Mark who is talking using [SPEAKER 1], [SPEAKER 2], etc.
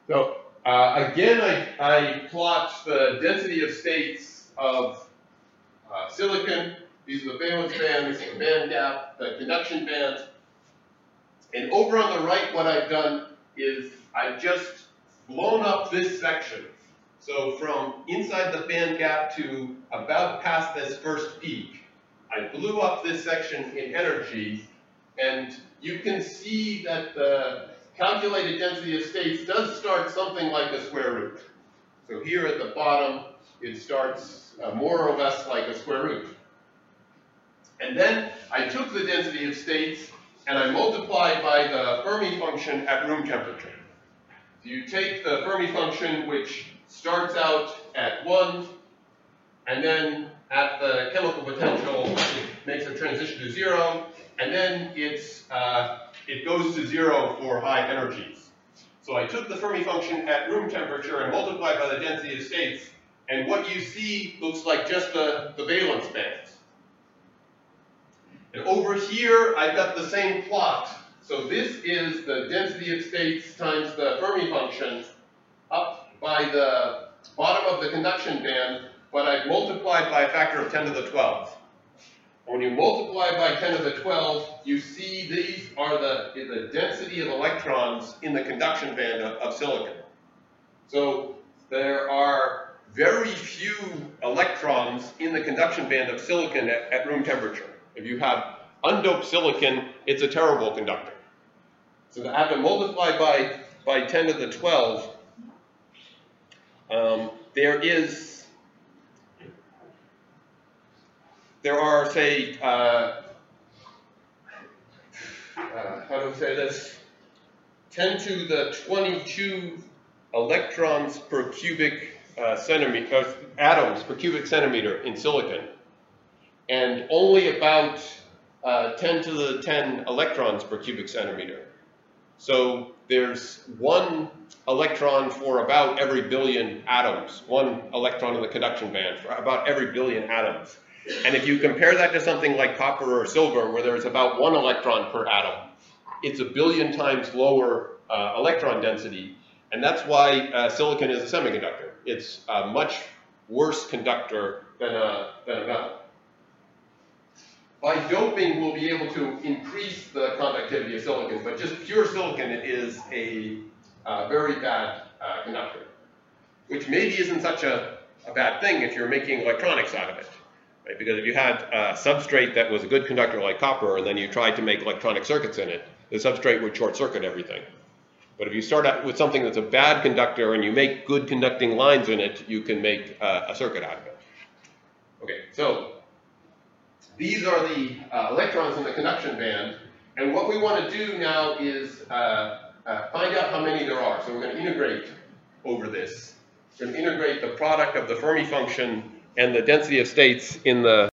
[SPEAKER 1] So again, I plot the density of states of silicon. These are the valence bands, the band gap, the conduction band. And over on the right, what I've done is I've just blown up this section. So from inside the band gap to about past this first peak, I blew up this section in energy, and you can see that the calculated density of states does start something like a square root. So here at the bottom, it starts more or less like a square root. And then I took the density of states and I multiplied by the Fermi function at room temperature. So you take the Fermi function, which starts out at 1, and then at the chemical potential, it makes a transition to 0, and then it goes to 0 for high energies. So I took the Fermi function at room temperature and multiplied by the density of states, and what you see looks like just the valence bands. And over here, I've got the same plot. So this is the density of states times the Fermi function up by the bottom of the conduction band, but I've multiplied by a factor of 10 to the 12. When you multiply by 10 to the 12, you see these are the density of electrons in the conduction band of silicon. So there are very few electrons in the conduction band of silicon at room temperature. If you have undoped silicon, it's a terrible conductor. So I have to multiply by 10 to the 12. There are, say, how do we say this? 10 to the 22 electrons per cubic centimeter, atoms per cubic centimeter in silicon, and only about 10 to the 10 electrons per cubic centimeter. So there's 1 electron for about every billion atoms, 1 electron in the conduction band for about every billion atoms. And if you compare that to something like copper or silver, where there's about 1 electron per atom, it's a billion times lower electron density. And that's why silicon is a semiconductor. It's a much worse conductor than a metal. By doping, we'll be able to increase the conductivity of silicon, but just pure silicon is a very bad conductor, which maybe isn't such a bad thing if you're making electronics out of it, right? Because if you had a substrate that was a good conductor like copper, and then you tried to make electronic circuits in it, the substrate would short circuit everything. But if you start out with something that's a bad conductor and you make good conducting lines in it, you can make a circuit out of it. Okay, so these are the electrons in the conduction band, and what we want to do now is find out how many there are. So we're going to integrate over this. We're going to integrate the product of the Fermi function and the density of states in the